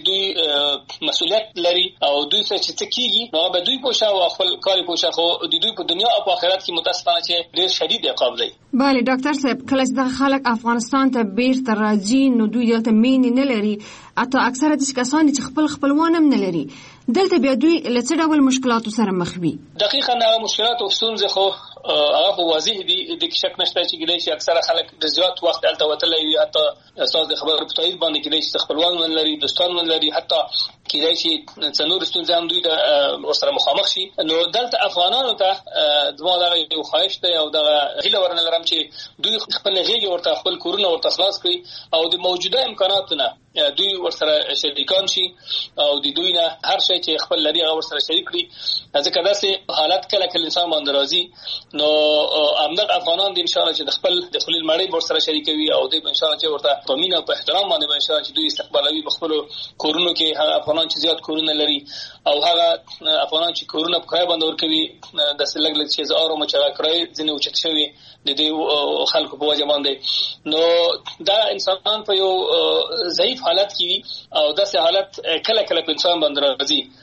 دوی مسؤلیت لري او دوی څه کیږي نو به دوی پوښا او خپل کاری پوښا خو د دوی په دنیا او په آخرت کې متاسفانه چې ډیر شدید عقاب دی. بله ډاکټر صاحب کله چې خلک افغانستان ته بیرته راځي نو دوی دلته مینې نه لري اته اکثره د کسان چې خپلوان هم نه لري دلته بیا دوی له څه ډول مشکلاتو سره مخ وي. دقیقاً هغه مشکلات او ستونزې خو هغه واضح دي د شک نشته چې ګلې چې اکثره خلک د زیات وخت الته وتلې وي حتی اساس د خبرو په تایید باندې کې د خپلوان من لري دوستان من لري حتی کېدای شي څنور ستونزې هم دوی د ورسره مخامخ شي نو دلته افغانانو ته دغه یو خواهش دی او دغه هیله ورنه لرم چې دوی خپل غیږ ورته خپل کورونه ورته خلاص کړي او د موجوده امکاناتونه دوی ورسره شریکان شي او د دوی نه هر شي چې خپل لري هغه ورسره شریک کړي ځکه داسې حالت کله انسان باندې راځي نو همدغه افغانان د ان شاء الله چې د خپل د خلیل مړی ورسره شریکوي او د ان شاء الله چې ورته په مینه او په احترام باندې ان شاء الله چې دوی استقبالوي په خپل کورونو کې هغه افغانان چې زیات کورونه لري او هغه افغانان چې کورونه په خای باندې ورکوي د سلګ لږ چې زارو مچا کړی ځنه اوچت شوی د دې خلکو په وجه باندې نو دا انسان په یو ضعیف حالت کې او داسې حالت کله په انسان باندې راځي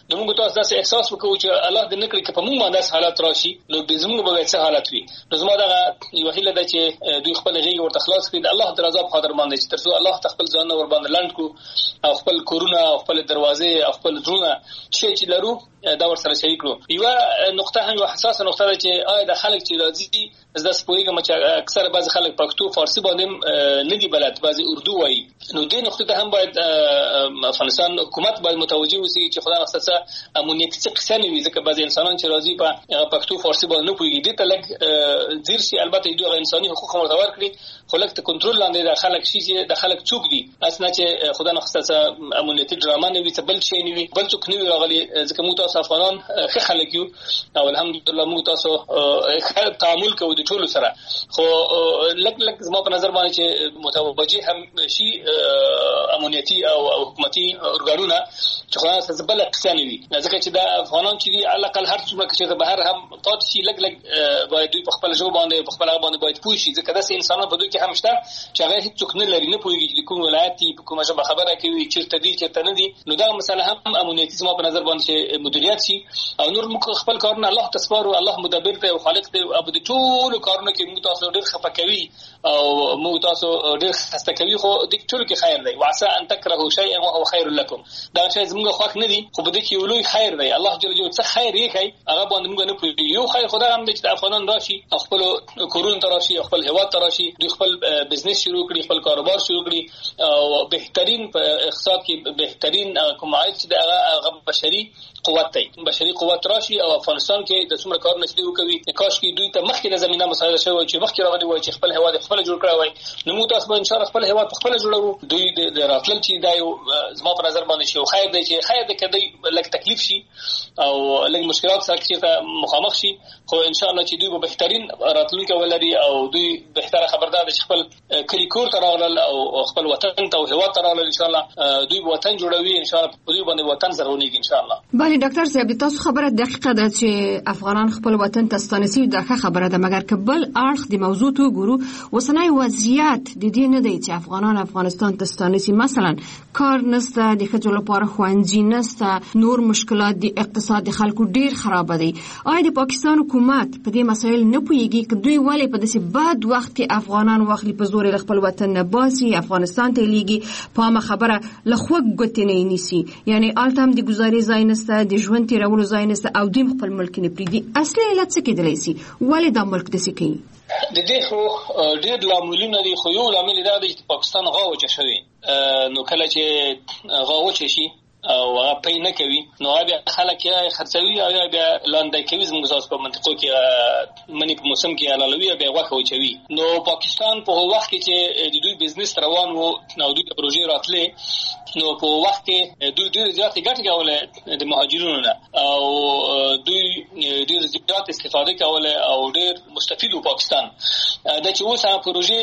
موږ تاسو داسې احساس وکړو چې الله دې نکړي چې په موږ باندې حالات راشي نو دې زموږ به څه حالات وي. نو زما دا یو هیله ده چې دوی خپل غیږ ورته خلاص کړي د الله د رضا په خاطر باندې چې ترڅو الله خپل ځان ور باندې لاند کو او خپل کورونه او خپل دروازې او خپل زړونه چې لرو دا ور سره شریک کړو. یو نقطه هم یو حساسه نقطه ده چې آیا د خلک چې راځي زده سپوږیږي چې اکثر بعض خلک پښتو فارسی باندې نه دی بلد بعض اردو وایي نو دې نقطه ته هم باید افغانستان حکومت باید متوجه وي چې خدای نخصه امنیتي څه قصه نه وي ځکه بعض انسانان چې راځي په پښتو فارسی باندې نه پوهیږي دې ته لګ زیر شي البته دوی انساني حقوق مرتبط کړي خو لکه ته کنټرول لاندې د خلک شي چې د خلک څوک دي اسنه چې خدای نخصه امنیتي ډرامه نه وي څه بل شي نه وي بل څوک نه وي راغلي ځکه موږ تاسو افغانان ښه خلک یو او الحمدلله موږ تاسو ښه تعامل کوو د ټولو سره خو لکه زما په نظر باندې چې متوجه هم شي امنیتي او حکومتي ارګانونه چې خدای نخصه بل قصه نه وي ځکه چې د افغانان چې دی علاقه هر څومره چې بهر هم پات شي لګ باید دوی په خپل ژبه باندې په خپل باندې باید پوه شي ځکه داسې انسانان په دوی کې هم شته چې هغه هیڅ څوک نه لري نه پوهیږي چې کوم ولایت په کومه ژبه خبره کوي چیرته دي چیرته نه دي نو دا مسله هم امنیتي زما په نظر باندې مدیریت شي او نور موږ خپل کارونه الله تسپارو الله مدبر دی او خالق دی او د ټول کارونه کې موږ تاسو ډېر خفه کوي او موږ تاسو ډېر خسته کوي خو د ټول کې خیر دی وعسى ان تكرهوا شيئا وهو خير لكم دا شی زموږ خوښ نه دي خو بده کې ولوي خیر دی الله جل جلاله څه خیر یې کوي هغه باندې موږ نه پوهیږو یو خیر خدای هم د افغانان راشي خپل کورون تراشي خپل هیواد تراشي دوی خپل بزنس شروع کړي خپل کاروبار شروع کړي او بهترین په اقتصاد کې بهترین کوم عاید چې هغه بشري قوت دی بشري قوت راشي او افغانستان کې د څومره کار نشي وکوي کاش کې دوی ته مخکې زمينه مساعده شوی چې مخکې راغلي وای چې خپل هیواد خپل جوړ کړی وای نو موږ تاسو به ان شاء الله خپل هیواد خپل جوړو دوی د راتلل چې دا یو زما په نظر باندې شو خیر دی چې خیر دی کدی لک تکلیف شي او لک مشکلات سره چې مخامخ شي خو ان شاء الله چې دوی به بهترین راتلونکي ولري او دوی بهتره خبردار دي خپل کلی کور ته راغلل او خپل وطن ته او هیواد ته راغلل ان شاء الله دوی وطن جوړوي ان شاء الله دوی باندې وطن زرغونیږي ان شاء الله. بله ډاکټر صاحب تاسو خبره دقیقه ده چې افغانان خپل وطن ته ستانسي دا خبره ده مګر کبل اړخ د موضوع ته ګورو وسنۍ وضعیت د دې نه دی چې افغانان افغانستان ته ستانسي مثلا کار نشته د ښځو لپاره خوندې نشته نور مشکلات د اقتصاد خلکو ډیر خراب دي آیا د پاکستان حکومت په دې مسایل نه پوهیږي چې دوی ولې په داسې بد وخت کې افغانان واخلي په زور خپل وطن نه باسي افغانستان ته لیږي په ما خبره لخوا ګوتې نه نیسي یعنی آلته هم د گزارې ځای نشته د ژوند تیرولو ځای نشته او دوی خپل ملک نه پریږدي اصلي علت څه کېدلی شي ولې دا ملک داسې کوي د دې خو ډېر لاملونه دي خو یو لامل دا دی چې پاکستان غاوچه شوی نو کله چې غاوچه شي او هغه پې نه کوي نو هغه خلک یې خرڅوي او بیا لاندې کوي زموږ تاسو په منطقو کې منی په موسم کې حلالوي بیا غوښه وچوي نو پاکستان په وخت کې چې د دوی بزنس روان وو نو دوی پروژې راتلې نو په وخت کې دوی ډېر زیات ګټه کوله د مهاجرونو نه او دوی ډېر زیات استفاده کوله او ډېر مستفید وو پاکستان دا چې اوس هغه پروژې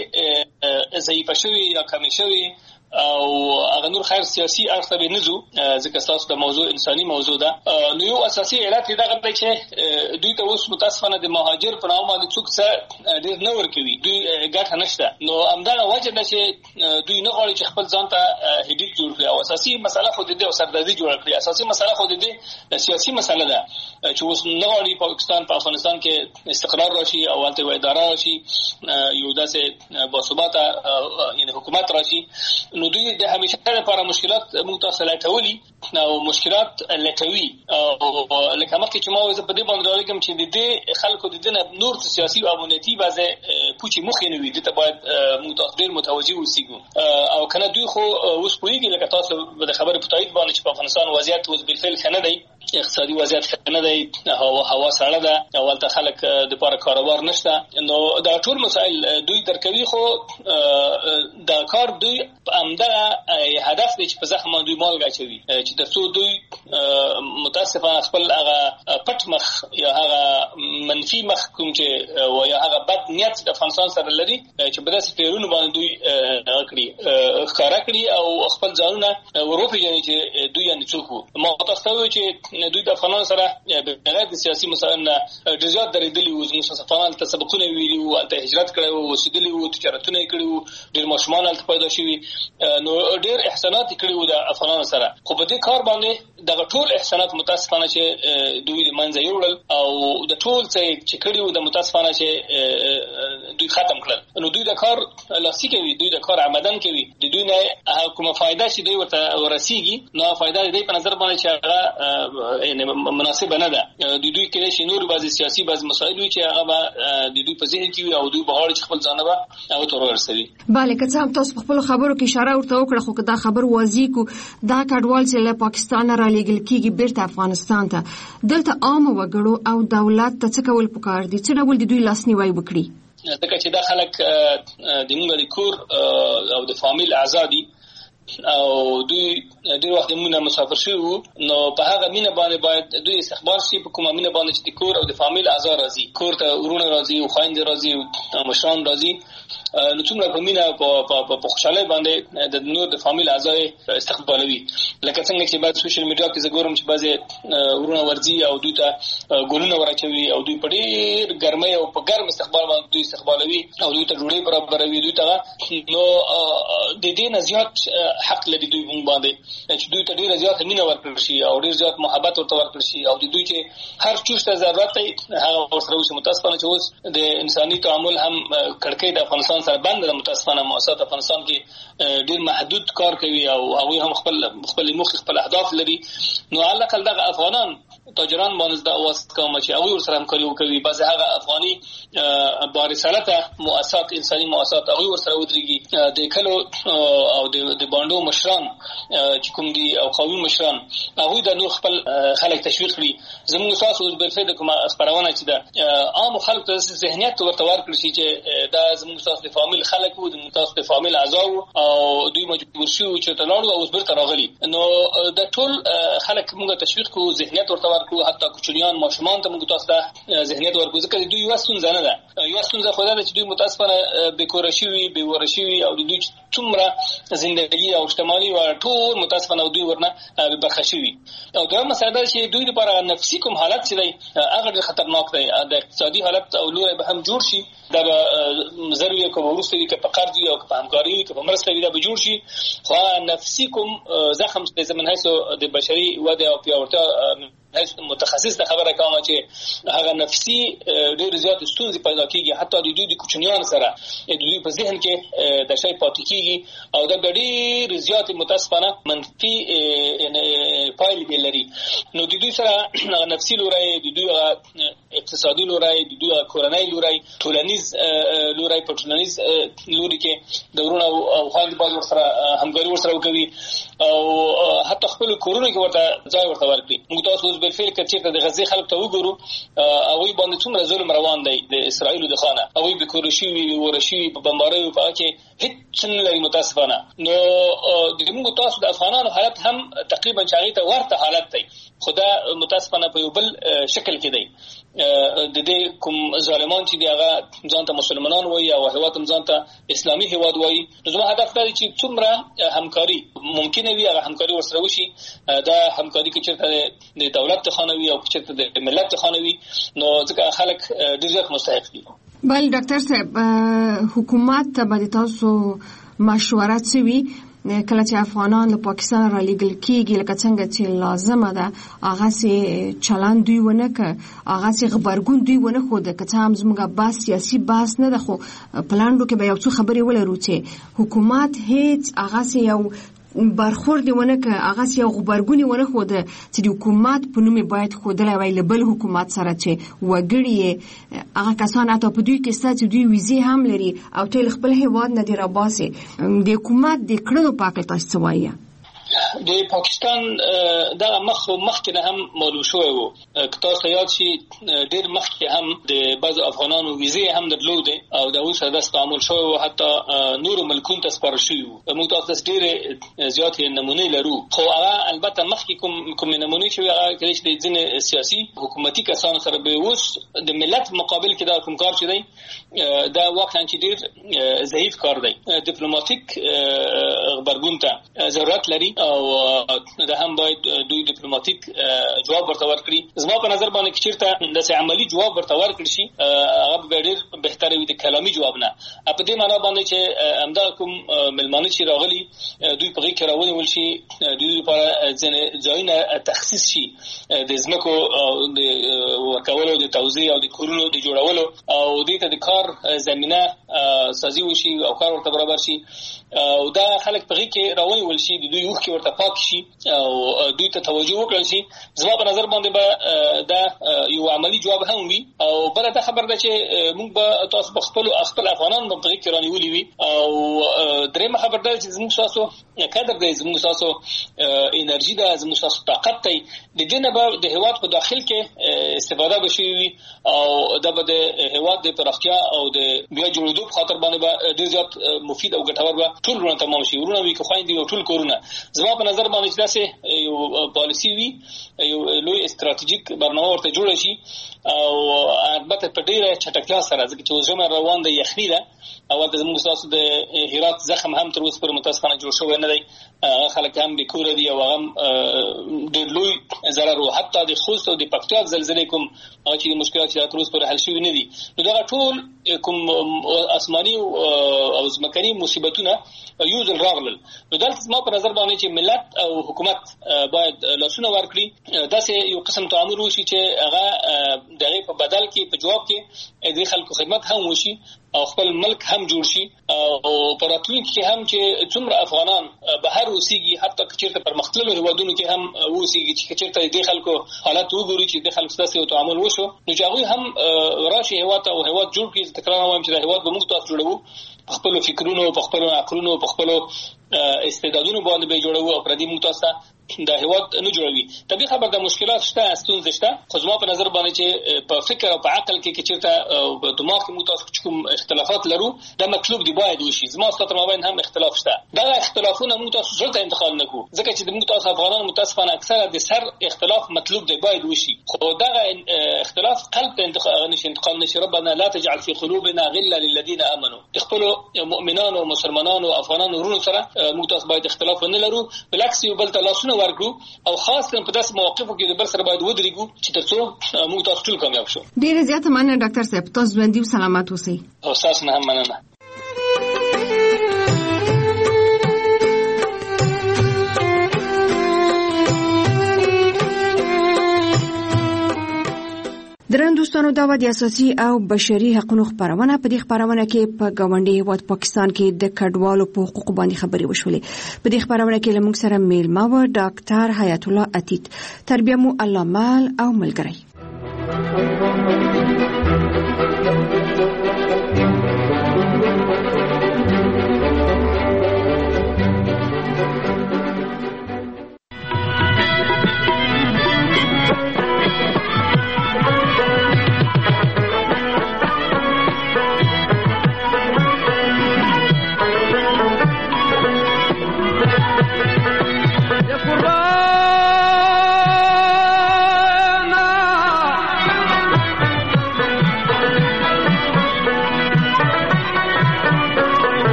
ضعیفه شوی یا کم شوی او هغه نور خیر سیاسي اړخ ته نه ځو ځکه تاسو د موضوع انساني موضوع ده نو یو اساسي علت دا غوډه چې دوی ته اوس متاسفانه د مهاجر په نامه باندې څوک څه ډېر نه ورکوي دوی ګټه نشته نو همدغه وجه ده چې دوی نه غواړي چې خپل ځان ته هډیک جوړ کړي او اساسي مسله خو د دې او سردردي جوړ کړي اساسي مسله خو د دې سیاسي مسله ده چې اوس نه غواړي پاکستان په افغانستان کې استقرار راشي او ولته اداره راشي یو داسې باثباته یعنی حکومت راشي نو دوی د همیشه لپاره مشکلات موږ تاسو لټولي او مشکلات لټوي او لکه مخکې چې ما وزه په دې باندې راغلم چې د دې خلکو د دې نور سیاسي او امنیتي بازه پوچی مخې نه وي د ته باید موږ تاسو ډیر متوجي اوسېږو او کنه دوی خو اوس پوېږي لکه تاسو د خبرې په تایید باندې چې په افغانستان وضعیت اوس بالفعل ښه نه دی اقتصادي وضعیت ښه نه دی هوا سړه ده او ولته خلک د لپاره کاروبار نشته نو دا ټول مسائل دوی درکوي خو دا کار دوی همدغه هدف دی چې په ځخم دوی مالګه چوي چې ترڅو دوی متاسفانه خپل هغه پټ مخ یا هغه منفي مخ کوم چې ویا هغه بد نیت د افغانستان سره لري چې په داسې پیرونو باندې دوی ښکارا کړی او خپل ځانونه وروپیژني چې دوی یې څوک وو. ما تاسو ته چې دوی د افغانانو سره بغیر د سیاسي مسایلو نه ډېر زیات درېدلي وو. زموږ افغانان ته سبقونه ویلي وو، هلته هجرت کړی وو، اوسېدلي وو، تجارتونه یې کړي وو، ډېر ماشومان هلته پیدا شوي، نو ډېر احسانات یې کړي وو د افغانانو سره. خو په دې کار باندې دغه ټول احسانات متاسفانه چې دوی د منځه یوړل او د ټول څه چې کړي وو د متاسفانه چې دوی ختم کړل. نو دوی د کار لاسي کوي، دوی د کار عمدن کوي، د دوی نه کومه فائدہ چې دوی ورته ورسیږي نو فائدہ دې په نظر باندې چې هغه مناسبه نه ده. دوی کې شي نور بعضي سیاسي بعضي مسایل وي چې هغه به د دوی په ذهن کې وي او دوی به هغه خپل ځان به هغه تور ورسوي. bale که څه هم تاسو په خپل خبرو کې اشاره ورته وکړه، خو دا خبر واضح کو دا کډوال چې له پاکستان را لېږل کیږي بیرته افغانستان ته، دلته عام وګړو او دولت ته څه کول پکار دي؟ څه ډول د دوی لاسنیوي وکړي؟ ځکه چې دا خلک د موږ د کور او د فامیل آزادي او دوی ډېر وخت موږ مسافر شوي وو، نو په هغه مینه باندې باید دوی استقبال شي، په کومه مینه باندې چې د کور او د فامیل اعضا راځي، کور ته ورونه راځي او خویندې راځي او مشران راځي، نو څومره په مینه په خوشحالۍ باندې د نور د فامیل اعضا استقبالوي. لکه څنګه چې بعد سوشل میډیا کې زه ګورم چې بعضې ورونه ورځي او دوی ته ګلونه ورچوي او دوی په ډېر ګرمۍ او په ګرم استقبال باندې دوی استقبالوي او دوی ته ډوډۍ برابروي دوی ته. نو د دې نه زیات حق لري دوی باندې چې دوی ته ډېر زیات مینه ورکړل شي او ډېر زیات محبت ورته ورکړل شي او د دوی چې هر چوش ته ضرورت دی هغه ورسره وشي. متاسفانه چې اوس د انساني تعامل هم کړکۍ د افغانستان سره بند ده. متاسفانه مؤسسات افغانستان کې ډېر محدود کار کوي او هغوی هم خپل موخې خپل اهداف لري. نو علاقل دغه افغانان تاجران باندې د اواز کوم چې هغوی ورسره همکاري وکوي. بعضې هغه افغاني بارسالته مؤسسات انساني مؤسسات هغوی ورسره ودرېږي. د کلو او د بانډو مشران چې کوم دي او قومي مشران هغوی د نور خپل خلک تشویق کړي. زموږ تاسو اوس بلفې د کومه خپرونه چې ده عام خلکو ته ذهنیت ورته ورکړل شي چې دا زموږ تاسو د فامیل خلک وو، د تاسو د فامیل اعضا وو او دوی مجبور شوي چې ته لاړو او اوس بیرته راغلي. نو د ټول خلک موږ تشویق کوو، ذهنیت ورته ورکړو، حتی کوچنیان ماشومان ته موږ تاسو ته ذهنیت ورکړو. ځکه دوی یوه ستونزه نه ده، یوه ستونزه خو دا ده چې دوی متاسفانه بېکوره شوي بېوره شوي او د دوی څومره زندگی او شتمني او ټول متاسفانه دوی ورنه برخه شوي. او دویمه مسله ده چې دوی لپاره نفسي کوم حالت چې دی هغه ډېر خطرناک دی. د اقتصادي حالت او لوری به هم جوړ شي، دا به زر وي که به وروسته وي که په قرض وي او که په همکاري وي که په مرسته وي، دا به جوړ شي. خو نفسي کوم زخم چې من حیث د بشري وده او پیاوړتیا متخصص د خبره کوم چې هغه نفسي ډېر زیات ستونزې پیدا کیږي، حتی د دوی د کوچنیان سره د دوی په ذهن کې د شی پاتې کیږي او دا ډېر زیات متاسفانه منفي پایلې لري. نو د دوی سره نفسي لوري، د دوی اقتصادي لوري، د دوی کورنۍ لوري، ټولنیز لوري، په ټولنیز لوري کې د ورونو او خویندو باندې ورسره همکاري ورسره وکوي او حتی خپل کورونو کې ورته ځای ورته ورکړي. موږ تاسو اوس بالفعل که چېرته د غزې خلک ته وګورو هغوی باندې څومره ظلم روان دی د اسرائیلو د خوا نه. هغوی بېکوره شوي، بېوره شوي، په بمباریو په هغه کې هېڅ څه نه لري متاسفانه. نو د موږ تاسو د افغانانو حالت هم تقریبا چې هغې ته ورته حالت دی، خو دا متاسفانه په یو بل شکل کې دی. د دې کوم ظالمان چې دی هغه ځان ته مسلمانان وایي او هېواد هم ځان ته اسلامي هېواد وایي. نو زما هدف دا دی چې څومره همکاري ممکنه وي هغه همکاري ورسره وشي. دا همکاري که چېرته د دولت ته خانوي او که چېرته د ملت ته خانوي نو ځکه خلک ډېر زیات مستحق دي. بل ډاکټر صاحب، حکومت ته به تاسو مشوره څه وي کله چې افغانان له پاکستان را لېږل کېږي، لکه څنګه چې لازمه ده هغسې چلند دوی ونه کړه، هغسې غبرګون دوی ونه ښوده. که څه هم زموږ بحث سیاسي بحث نه ده، خو په لنډو کې به یو څو خبرې ولرو چې حکومت هېڅ هغسې یو برخورد ونه کړه، هغسې یو غبرګون یې ونه ښوده چې د حکومت په نوم یې باید ښودلی وای له بل حکومت سره چې وګړي یې هغه کسان حتی په دوی کې شته چې دوی ویزې هم لري او ته یې له خپل هېواد نه دې راباسې. د حکومت د کړنو په هکله تاسو څه وایي؟ د پاکستان دا مخکې هم معلوم شوی وو که تاسو یاد شي ډېر مخکې هم د بعضو افغانانو ویزې هم درلودې او د اوس داسې تعامل شوی وو حتی نورو ملکونو ته سپارل شوي وو. موږ تاسو داسې ډېرې زیاتې نمونې لرو خو هغه البته مخکې کوم نمونې چې وي هغه کېدای شي د ځینې سیاسي حکومتي کسانو سره به اوس د ملت مقابل کې دا کوم کار چې دی دا واقعا چې ډېر ضعیف کار دی. ډیپلوماټیک غبرګون ته ضرورت لري او دا هم باید دوی ډیپلوماټیک جواب ورته ورکړي. زما په نظر باندې چیرته داسې عملی جواب ورته ورکړي شي هغه به ډېر بهتره وي د کلامي جواب نه. په دې معنا باندې چې همدا کوم ملمانه چې راغلي دوی په غي کې راونیول شي دوی لپاره ځینې ځایونه تخصیص شي د ځمکو د ورکولو د توزیع او د کورونو د جوړولو او دې ته د کار زمينه سازي وشي او کار ورته برابر شي او دا خلک په غي کې راونیول شي د دوی وخت کې ورته پاک شي او دوی ته توجه وکړي شي. زما په نظر باندې به دا یو عملی جواب هم وي او بل دا خبر ده چې موږ به تاسو په خپل افغانان په غي کې رانیولي وي او درېمه خبر ده چې زموږ تاسو کډر دی زموږ تاسو انرژي ده زموږ تاسو طاقت دی د دې نه به د هیواد په داخل کې استفاده بشي او دا به د هیواد د پراختیا او د بیا جوړېدو په خاطر باندې به ډېر زیات مفید او ګټور به ټول ورونه تمام شي ورونه وي که خويندې او ټول کورونه. زما په نظر باندې داسې یو پالیسی وي یو لوی استراتیژیک برنامه ورته جوړ شي او البته په ډېره چټکتیا سره ځکه چې زموږ روان د یخني ده او د زموږ تاسو د هرات زخم هم تر اوسه پر متاسفانه جوړ شوی نه دی. خلک هم بکور دي او هم ډېر لوی ضرر او حتی د خوست او د پکتیا زلزلې کوم چې مشکلات چې تر اوسه پر حل شوی نه دي. نو دا ټول کوم آسماني او ځمکني مصیبتونه یو ځل راغلل. نو دلته زما په نظر باندې چې ملت او حکومت باید لاسونه ورکړي داسې یو قسم تعامل وشي چې هغه دغه په بدل کې په جواب کې د خلکو خدمت هم وشي او خپل ملک هم جوړ شي او پراتلونکي کې هم چې څومره افغانان بهر اوسېږي حتی که چیرته پر مختلفو هیوادونو کې هم اوسېږي چې چیرته د خلکو حالت وګوري چې د خلکو سره یو تعامل وشو نو چې هغه هم راشي هیواد او هیواد جوړ کړي. تکرار وایم چې د هیواد به موږ تاسو جوړو په خپل فکرونو په خپل عقلونو په خپل استعدادونو باندې به جوړو او پردي موږ تاسو د هیواد نه جوړوي. طبيعي خبر د مشکلات شته ستونزې شته خو زما په نظر باندې چې په فکر او په عقل کې چیرته په دماغ کې موږ تاسو کوم اختلافات لرو دا مطلوب دی باید وشي. زما ستاسو مابین هم اختلاف شته دا اختلافونه موږ تاسو سره انتقال نکو ځکه چې موږ تاسو افغانان متاسفانه اکثره د سر اختلاف مطلوب دی باید وشي خو دا اختلاف قلب ته انتقال نشي. ربنا لا تجعل في قلوبنا غلا للذين امنوا. خپل مؤمنان او مسلمانانو او افغانانو ورونو سره موږ تاسو باید اختلاف نه لرو بالعکس یو بل تلاسونه ورکړو او خاص په داسې مواقفو کې د بل سره باید ودرېږو چې ترڅو موږ تاسو ټول کامیاب شو. ډیره زیاته مننه ډاکټر صاحب تاسو ژوندۍ او سلامت اوسئ. او تاسو نه هم مننه. درن دوستانو دا د اساسي او بشري حقوقو خبرونه په دې خبرونه کې په ګاونډي هیواد پاکستان کې د کډوالو په حقوقو باندې خبرې وشولې. په دې خبرونه کې لمونږ سره میلمه و ډاکټر حیات الله عتیق تربیه مو الله مال او ملګری.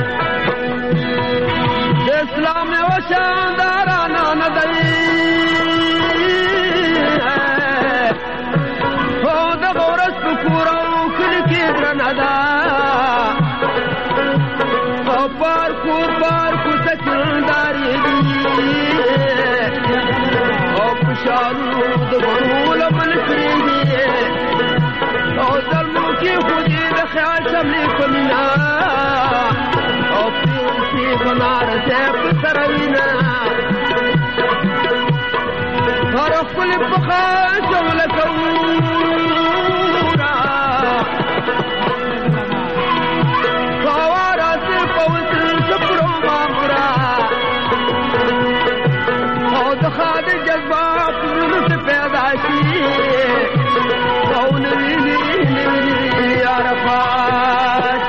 اسلام و شاندارانه ندی شالو د غرول من کړی او ظلمو کې خودي د خیال شملې کمینا او پیسې بنار دې په سروینا هر خپل پخا شغل کورا فوارا سے پوت سپرو مامورا او دخاد جذبات نور سے پیدا کی او نوی عرفات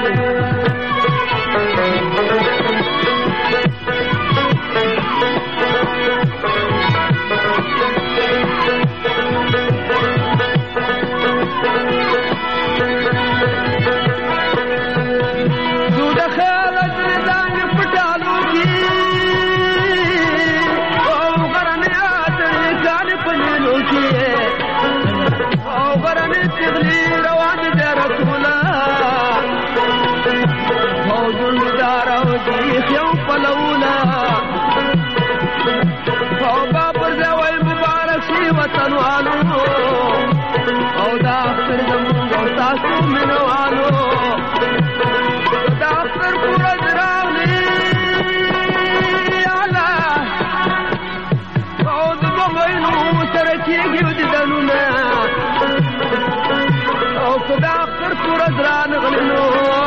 او دا اختر زمونږ او تاسو مینوالو دا اختر پوره راغلی الله او د بغینو سره کېږي دیدنونه او که دا اختر پوره رانغلی نو